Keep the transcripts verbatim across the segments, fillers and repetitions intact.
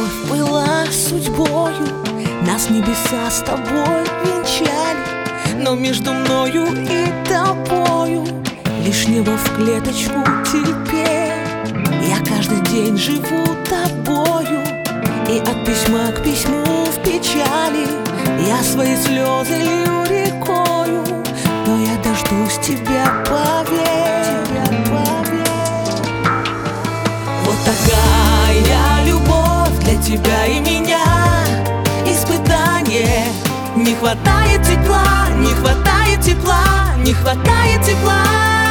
любовь была судьбою, нас небеса с тобой венчали. Но между мною и тобою лишь небо в клеточку теперь. Я каждый день живу тобою, и от письма к письму в печали я свои слезы лью рекою. Но я дождусь тебя, поверь, поверь. Вот такая любовь для тебя и меня. Испытание. Не хватает тепла, не хватает тепла, не хватает тепла.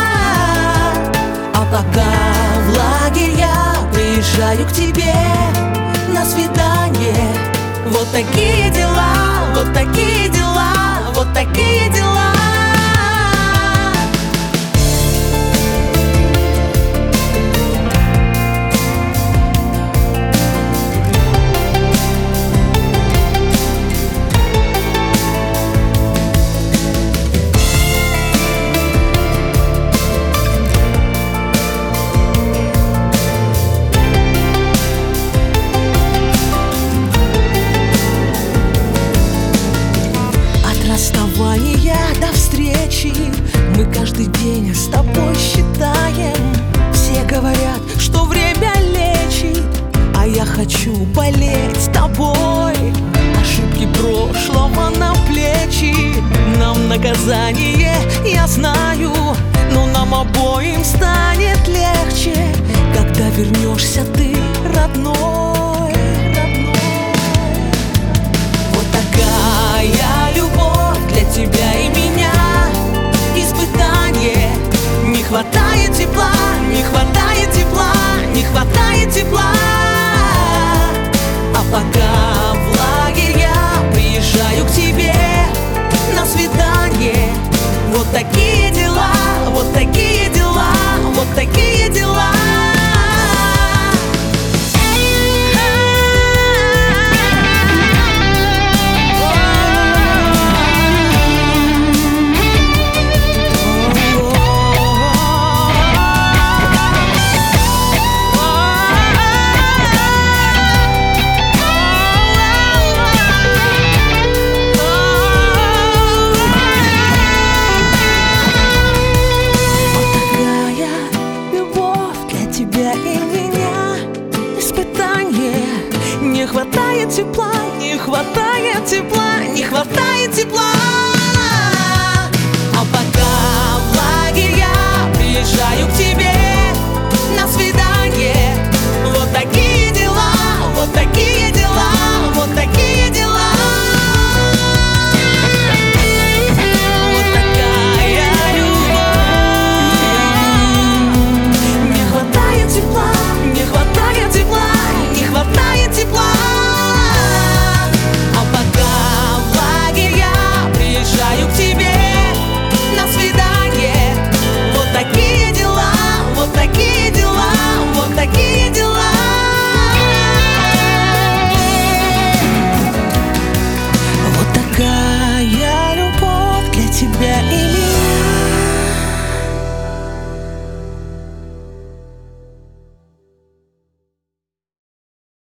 А пока в лагерь я приезжаю к тебе на свидание. Вот такие дела, вот такие дела, вот такие дела. Расставания до встречи мы каждый день с тобой считаем. Все говорят, что время лечит, а я хочу болеть с тобой. Ошибки прошлого на плечи, нам наказание, я знаю. Но нам обоим станет легче, когда вернешься ты, родной, родной. Вот такая любовь для тебя и меня. Испытание. Не хватает тепла, не хватает тепла, не хватает тепла. А пока в лагерь я приезжаю к тебе на свидание. Вот такие дела, вот такие дела, вот такие дела. Тебя и меня. Испытание. Не хватает тепла, не хватает тепла, не хватает тепла.